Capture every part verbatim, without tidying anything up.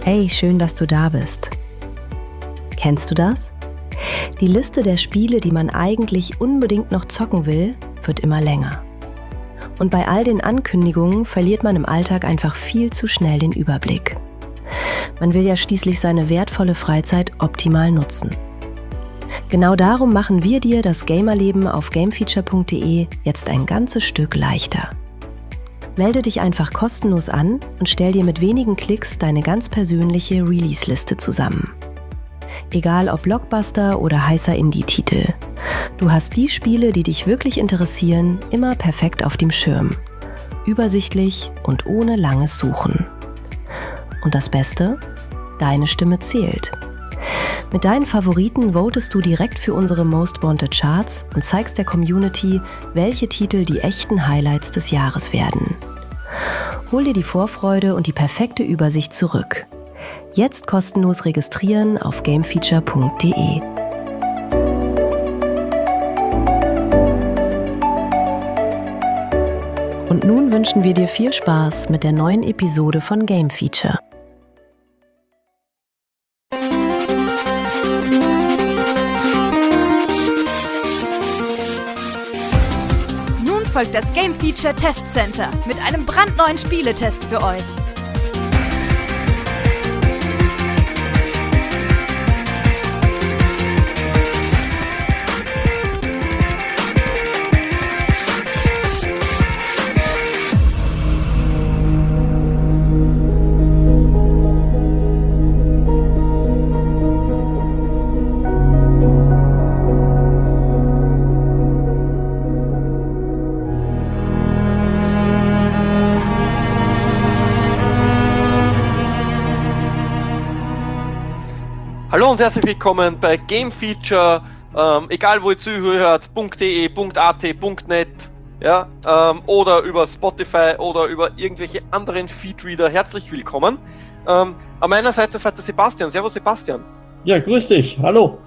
Hey, schön, dass du da bist. Kennst du das? Die Liste der Spiele, die man eigentlich unbedingt noch zocken will, wird immer länger. Und bei all den Ankündigungen verliert man im Alltag einfach viel zu schnell den Überblick. Man will ja schließlich seine wertvolle Freizeit optimal nutzen. Genau darum machen wir dir das Gamerleben auf gamefeature punkt de jetzt ein ganzes Stück leichter. Melde dich einfach kostenlos an und stell dir mit wenigen Klicks deine ganz persönliche Release-Liste zusammen. Egal ob Blockbuster oder heißer Indie-Titel. Du hast die Spiele, die dich wirklich interessieren, immer perfekt auf dem Schirm. Übersichtlich und ohne langes Suchen. Und das Beste? Deine Stimme zählt. Mit deinen Favoriten votest du direkt für unsere Most Wanted Charts und zeigst der Community, welche Titel die echten Highlights des Jahres werden. Hol dir die Vorfreude und die perfekte Übersicht zurück. Jetzt kostenlos registrieren auf gamefeature punkt de. Und nun wünschen wir dir viel Spaß mit der neuen Episode von Game Feature. Nun folgt das Game Feature Test Center mit einem brandneuen Spieletest für euch. Hallo und herzlich willkommen bei Game Feature, ähm, egal wo ihr zuhört, .de, .at, .net, ja, ähm, oder über Spotify oder über irgendwelche anderen Feedreader. Herzlich willkommen. Ähm, an meiner Seite seid der Sebastian. Servus Sebastian. Ja, grüß dich. Hallo.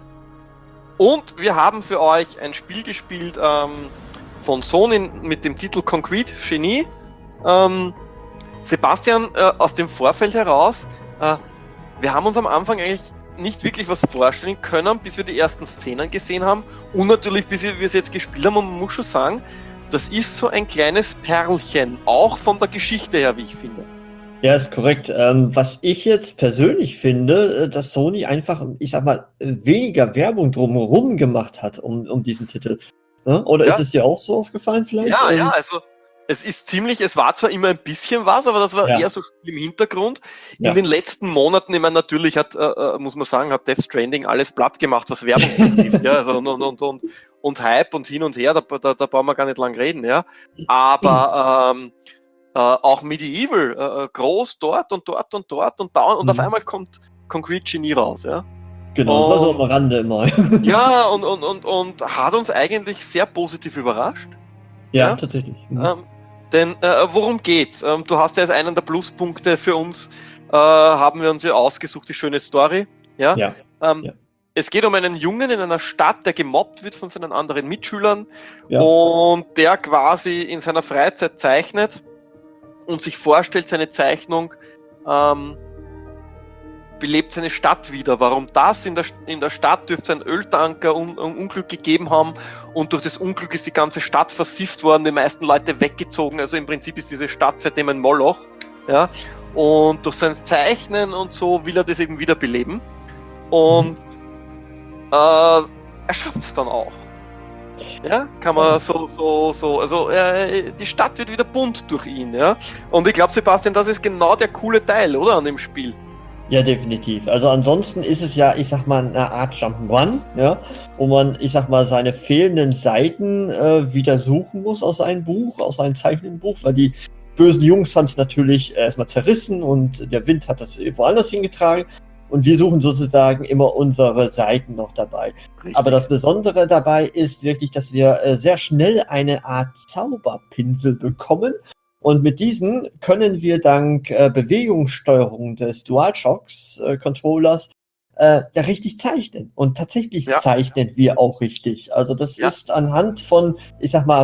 Und wir haben für euch ein Spiel gespielt ähm, von Sony mit dem Titel Concrete Genie. Ähm, Sebastian, äh, aus dem Vorfeld heraus, äh, wir haben uns am Anfang eigentlich nicht wirklich was vorstellen können, bis wir die ersten Szenen gesehen haben und natürlich bis wir es jetzt gespielt haben, und man muss schon sagen, das ist so ein kleines Perlchen, auch von der Geschichte her, wie ich finde. Ja, ist korrekt. Ähm, was ich jetzt persönlich finde, dass Sony einfach, ich sag mal, weniger Werbung drumherum gemacht hat um, um diesen Titel. Ja? Oder Ja. Ist es dir auch so aufgefallen vielleicht? Ja, ähm, ja, also es ist ziemlich, es war zwar immer ein bisschen was, aber das war Ja. eher so im Hintergrund. In Ja. den letzten Monaten, ich meine, natürlich hat, äh, muss man sagen, hat Death Stranding alles platt gemacht, was Werbung betrifft, ja, also und, und, und, und Hype und hin und her, da, da, da brauchen wir gar nicht lang reden, ja. Aber ähm, äh, auch Medieval, äh, groß dort und dort und dort und da und auf Mhm. einmal kommt Concrete Genie raus, ja. Genau, das war so Und- am Rande immer. Ja, und, und, und, und hat uns eigentlich sehr positiv überrascht. ja, Ja. tatsächlich. Mhm. Ähm, denn äh, worum geht's? Ähm, du hast ja als einen der Pluspunkte für uns, äh, haben wir uns ja ausgesucht, die schöne Story. Ja? Ja. Ähm, Ja. Es geht um einen Jungen in einer Stadt, der gemobbt wird von seinen anderen Mitschülern Ja. und der quasi in seiner Freizeit zeichnet und sich vorstellt, seine Zeichnung ähm, belebt seine Stadt wieder. Warum das? In der, in der Stadt dürfte es einen Öltanker un, un, Unglück gegeben haben und durch das Unglück ist die ganze Stadt versifft worden, die meisten Leute weggezogen. Also im Prinzip ist diese Stadt seitdem ein Moloch. Ja? Und durch sein Zeichnen und so will er das eben wiederbeleben. Und äh, er schafft es dann auch. Ja, kann man so, so, so, also äh, die Stadt wird wieder bunt durch ihn, ja. Und ich glaube, Sebastian, das ist genau der coole Teil, oder, an dem Spiel? Ja, definitiv. Also ansonsten ist es ja, ich sag mal, eine Art Jump'n'Run, ja, wo man, ich sag mal, seine fehlenden Seiten äh, wieder suchen muss aus seinem Buch, aus seinem Zeichnenbuch, weil die bösen Jungs haben es natürlich erstmal zerrissen und der Wind hat das woanders hingetragen und wir suchen sozusagen immer unsere Seiten noch dabei. Richtig. Aber das Besondere dabei ist wirklich, dass wir äh, sehr schnell eine Art Zauberpinsel bekommen. Und mit diesen können wir dank äh, Bewegungssteuerung des DualShocks-Controllers äh, ja richtig zeichnen. Und tatsächlich Ja. zeichnen wir auch richtig. Also das Ja. ist anhand von, ich sag mal,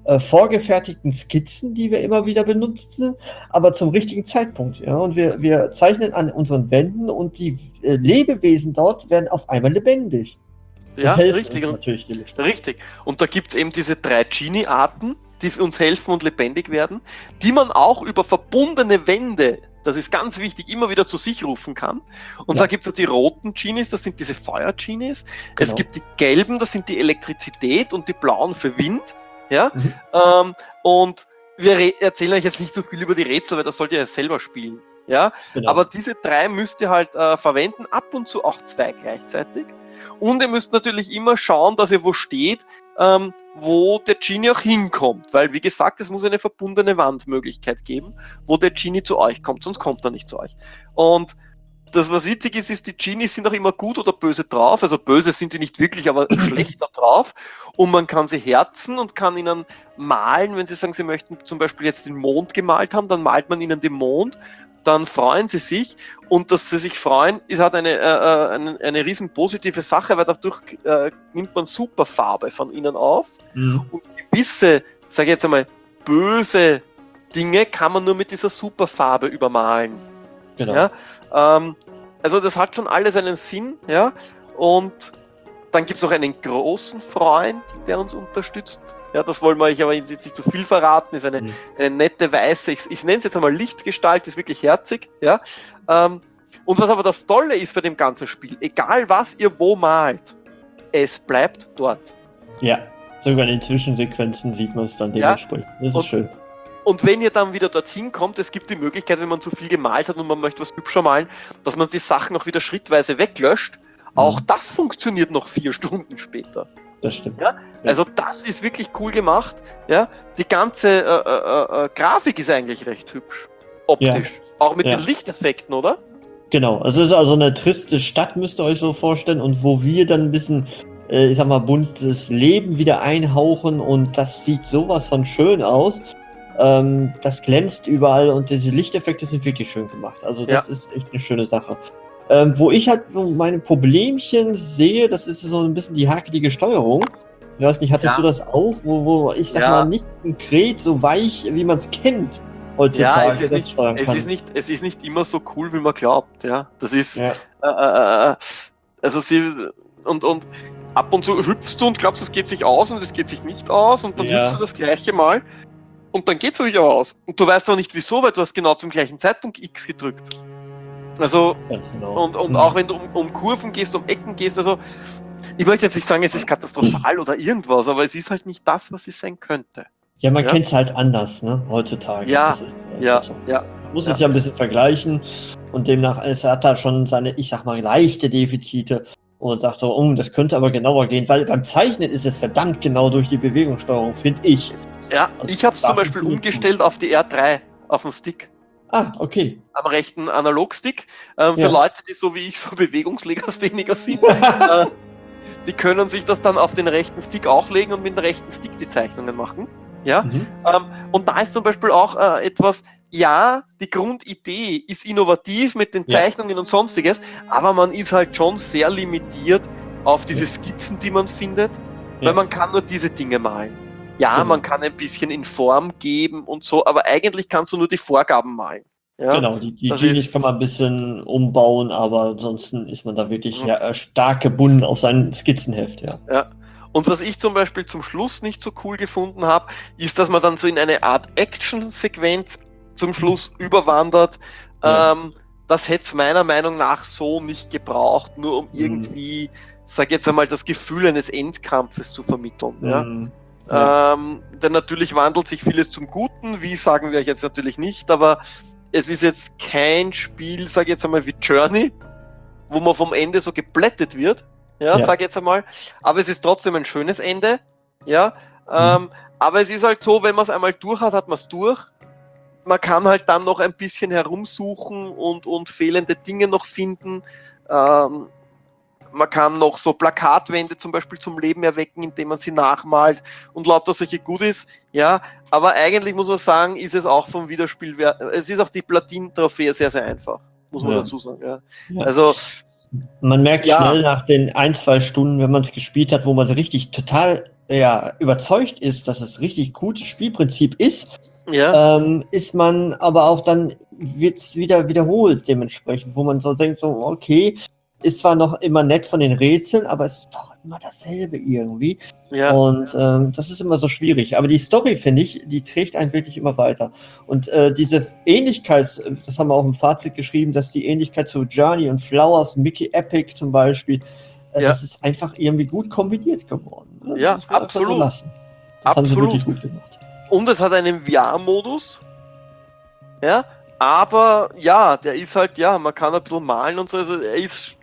äh, vorgefertigten Skizzen, die wir immer wieder benutzen, aber zum richtigen Zeitpunkt. Ja? Und wir, wir zeichnen an unseren Wänden und die äh, Lebewesen dort werden auf einmal lebendig. Ja, und helfen richtig. uns Und, natürlich die richtig. Und da gibt es eben diese drei Genie-Arten, die uns helfen und lebendig werden, die man auch über verbundene Wände, das ist ganz wichtig, immer wieder zu sich rufen kann. Und Ja. zwar gibt es die roten Genies, das sind diese Feuer-Genies. Es Genau. gibt die gelben, das sind die Elektrizität, und die blauen für Wind. Ja? Mhm. Ähm, und wir re- erzählen euch jetzt nicht so viel über die Rätsel, weil das sollt ihr ja selber spielen. Ja? Genau. Aber diese drei müsst ihr halt äh, verwenden, ab und zu auch zwei gleichzeitig. Und ihr müsst natürlich immer schauen, dass ihr wo steht, ähm, wo der Genie auch hinkommt. Weil, wie gesagt, es muss eine verbundene Wandmöglichkeit geben, wo der Genie zu euch kommt, sonst kommt er nicht zu euch. Und das, was witzig ist, ist, die Genies sind auch immer gut oder böse drauf. Also böse sind sie nicht wirklich, aber schlechter drauf. Und man kann sie herzen und kann ihnen malen, wenn sie sagen, sie möchten zum Beispiel jetzt den Mond gemalt haben, dann malt man ihnen den Mond, dann freuen sie sich. Und dass sie sich freuen, ist halt eine, äh, eine, eine riesen positive Sache, weil dadurch äh, nimmt man Superfarbe von ihnen auf. Mhm. Und gewisse, sage ich jetzt einmal, böse Dinge kann man nur mit dieser Superfarbe übermalen. Genau. Ja? Ähm, also das hat schon alles einen Sinn, ja. Und dann gibt es noch einen großen Freund, der uns unterstützt. Ja, das wollen wir euch aber jetzt nicht zu viel verraten. Ist eine, Mhm. eine nette weiße, ich, ich nenne es jetzt einmal Lichtgestalt, ist wirklich herzig. Ja. Ähm, und was aber das Tolle ist bei dem ganzen Spiel, egal was ihr wo malt, es bleibt dort. Ja, sogar in den Zwischensequenzen sieht man es dann Ja. dementsprechend. Das ist Und- schön. Und wenn ihr dann wieder dorthin kommt, es gibt die Möglichkeit, wenn man zu viel gemalt hat und man möchte was hübscher malen, dass man die Sachen auch wieder schrittweise weglöscht. Auch das funktioniert noch vier Stunden später. Das stimmt. Ja? Also das ist wirklich cool gemacht. Ja? Die ganze äh, äh, äh, Grafik ist eigentlich recht hübsch. Optisch. Auch mit Ja. den Lichteffekten, oder? Genau, also es ist also eine triste Stadt, müsst ihr euch so vorstellen, und wo wir dann ein bisschen, äh, ich sag mal, buntes Leben wieder einhauchen, und das sieht sowas von schön aus. Ähm, das glänzt überall und diese Lichteffekte sind wirklich schön gemacht. Also das ist echt eine schöne Sache. Ähm, wo ich halt so meine Problemchen sehe, das ist so ein bisschen die hakelige Steuerung. Ich weiß nicht, hattest Ja. du das auch, wo, wo ich sag Ja. mal nicht konkret so weich, wie man es kennt heutzutage, Ja, es ist, das nicht, steuern es, kann. ist nicht, es ist nicht immer so cool, wie man glaubt. Ja? Das ist, Ja. äh, äh, also sie, und, und ab und zu hüpfst du und glaubst, es geht sich aus und es geht sich nicht aus, und dann Ja. hüpfst du das gleiche Mal und dann geht es sich aber aus. Und du weißt auch nicht wieso, weil du hast genau zum gleichen Zeitpunkt X gedrückt. Also, Ganz genau. und, und Mhm. auch wenn du um, um Kurven gehst, um Ecken gehst, also ich möchte jetzt nicht sagen, es ist katastrophal oder irgendwas, aber es ist halt nicht das, was es sein könnte. Ja, man Ja. kennt es halt anders, ne, heutzutage. Ja, Das ist einfach Ja, so. ja, Man muss ja. es ja ein bisschen vergleichen, und demnach, es hat da schon seine, ich sag mal, leichte Defizite, und sagt so, oh, das könnte aber genauer gehen, weil beim Zeichnen ist es verdammt genau durch die Bewegungssteuerung, finde ich. Ja, Also ich habe es zum da Beispiel funktioniert umgestellt auf die R drei, auf dem Stick. Ah, okay. Am rechten Analogstick. Ähm, Ja. Für Leute, die so wie ich so Bewegungslegastheniker sind, äh, die können sich das dann auf den rechten Stick auch legen und mit dem rechten Stick die Zeichnungen machen. Ja? Mhm. Ähm, und da ist zum Beispiel auch äh, etwas, ja, die Grundidee ist innovativ mit den Ja. Zeichnungen und sonstiges, aber man ist halt schon sehr limitiert auf diese Skizzen, die man findet, Ja. weil man kann nur diese Dinge malen. Ja, Genau. man kann ein bisschen in Form geben und so, aber eigentlich kannst du nur die Vorgaben malen. Ja? Genau, die, die das Genies ist- kann man ein bisschen umbauen, aber ansonsten ist man da wirklich Mhm. ja, äh, stark gebunden auf sein Skizzenheft, ja. Ja. Und was ich zum Beispiel zum Schluss nicht so cool gefunden habe, ist, dass man dann so in eine Art Action-Sequenz zum Schluss überwandert. Ja. Ähm, das hätte es meiner Meinung nach so nicht gebraucht, nur um Mhm. irgendwie, sag jetzt einmal, das Gefühl eines Endkampfes zu vermitteln. Ja? Mhm. Ja. Ähm, denn natürlich wandelt sich vieles zum Guten, wie sagen wir euch jetzt natürlich nicht, aber es ist jetzt kein Spiel, sag jetzt einmal, wie Journey, wo man vom Ende so geblättet wird, ja, Ja. sag jetzt einmal, aber es ist trotzdem ein schönes Ende, ja, ähm, aber es ist halt so, wenn man es einmal durch hat, hat man es durch. Man kann halt dann noch ein bisschen herumsuchen und, und fehlende Dinge noch finden. Ähm, man kann noch so Plakatwände zum Beispiel zum Leben erwecken, indem man sie nachmalt und lauter solche Goodies, ja, aber eigentlich muss man sagen, ist es auch vom Wiederspiel, es ist auch die Platin-Trophäe sehr, sehr einfach, muss man Ja. dazu sagen, ja. Ja. Also, Man merkt Ja. schnell nach den ein, zwei Stunden, wenn man es gespielt hat, wo man so richtig total ja, überzeugt ist, dass es richtig gutes Spielprinzip ist, Ja, ähm, ist man aber auch dann, wird es wieder wiederholt dementsprechend, wo man so denkt, so, okay, ist zwar noch immer nett von den Rätseln, aber es ist doch immer dasselbe irgendwie. ja, Und ähm, das ist immer so schwierig. Aber die Story, finde ich, die trägt einen wirklich immer weiter. Und äh, diese Ähnlichkeit, das haben wir auch im Fazit geschrieben, dass die Ähnlichkeit zu Journey und Flowers, Mickey Epic zum Beispiel, äh, Ja. das ist einfach irgendwie gut kombiniert geworden. Ne? Ja, Das muss man einfach absolut. lassen. Das haben sie Absolut. wirklich gut gemacht. und es hat einen V R-Modus. Ja, aber ja, der ist halt, ja, man kann ein bisschen malen und so, also er ist,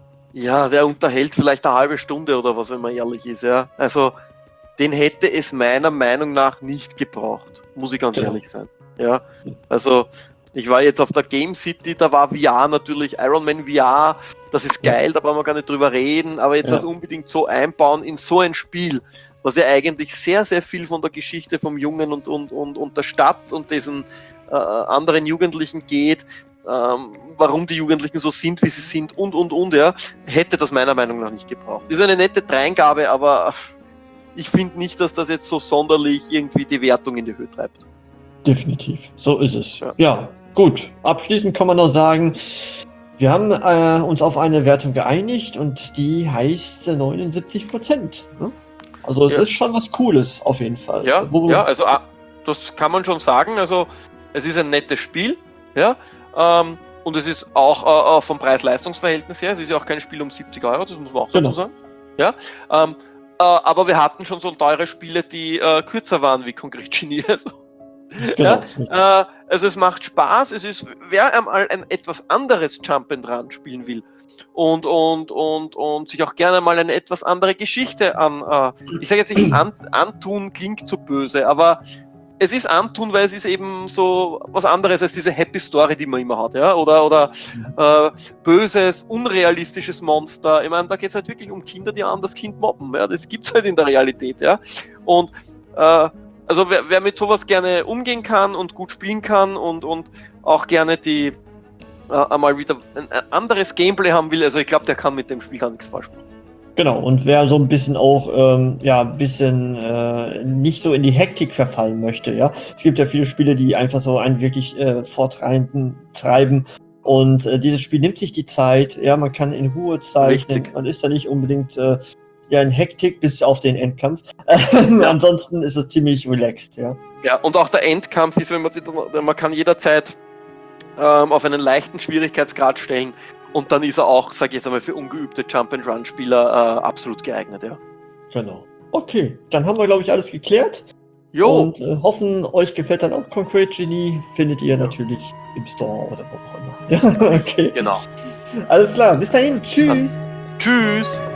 ja, der unterhält vielleicht eine halbe Stunde oder was, wenn man ehrlich ist, ja. Also, den hätte es meiner Meinung nach nicht gebraucht, muss ich ganz Genau. ehrlich sein. Ja, also, ich war jetzt auf der Game City, da war V R natürlich, Iron Man V R, das ist Ja. geil, da brauchen wir gar nicht drüber reden, aber jetzt Ja. das unbedingt so einbauen in so ein Spiel, was ja eigentlich sehr, sehr viel von der Geschichte vom Jungen und, und, und, und der Stadt und diesen äh, anderen Jugendlichen geht, ähm, warum die Jugendlichen so sind, wie sie sind und, und, und, ja, hätte das meiner Meinung nach nicht gebraucht. Ist eine nette Dreingabe, aber ich finde nicht, dass das jetzt so sonderlich irgendwie die Wertung in die Höhe treibt. Definitiv, so ist es. Ja. Ja, gut. Abschließend kann man noch sagen, wir haben äh, uns auf eine Wertung geeinigt und die heißt äh, neunundsiebzig Prozent. Ne? Also es Ja. ist schon was Cooles auf jeden Fall. Ja, Wo- ja, also ah, das kann man schon sagen. Also es ist ein nettes Spiel, ja, ähm, und es ist auch äh, vom Preis-Leistungs-Verhältnis her, es ist ja auch kein Spiel um siebzig Euro, das muss man auch Genau. dazu sagen. Ja, ähm, äh, aber wir hatten schon so teure Spiele, die äh, kürzer waren wie Concrete Genie. Also, Genau. äh, also es macht Spaß, es ist, wer einmal ein etwas anderes Jump-and-Run spielen will und, und, und, und sich auch gerne mal eine etwas andere Geschichte an, äh, ich sage jetzt nicht an, antun, klingt so böse, aber es ist antun, weil es ist eben so was anderes als diese Happy Story, die man immer hat, ja, oder, oder äh, böses, unrealistisches Monster. Ich meine, da geht es halt wirklich um Kinder, die ein anderes Kind mobben, ja, das gibt's halt in der Realität, ja, und äh, also wer, wer mit sowas gerne umgehen kann und gut spielen kann und, und auch gerne die äh, einmal wieder ein, ein anderes Gameplay haben will, also ich glaube, der kann mit dem Spiel da nichts falsch machen. Genau, und wer so ein bisschen auch, ähm, ja, ein bisschen äh, nicht so in die Hektik verfallen möchte, ja. Es gibt ja viele Spiele, die einfach so einen wirklich äh, fortreiben, treiben. Und äh, dieses Spiel nimmt sich die Zeit, ja, man kann in Ruhe zeichnen, Richtig. man ist da nicht unbedingt äh, ja in Hektik bis auf den Endkampf. Ansonsten ist es ziemlich relaxed, ja. Ja, und auch der Endkampf ist, wenn man, die, man kann jederzeit ähm, auf einen leichten Schwierigkeitsgrad stellen und dann ist er auch, sag ich jetzt einmal, für ungeübte Jump-and-Run-Spieler äh, absolut geeignet, ja. Genau. Okay, dann haben wir, glaube ich, alles geklärt. Jo, Und äh, hoffen, euch gefällt dann auch Concrete Genie. Findet ihr natürlich im Store oder wo auch immer. Ja, okay. genau. Alles klar, bis dahin. Tschüss. Tschüss!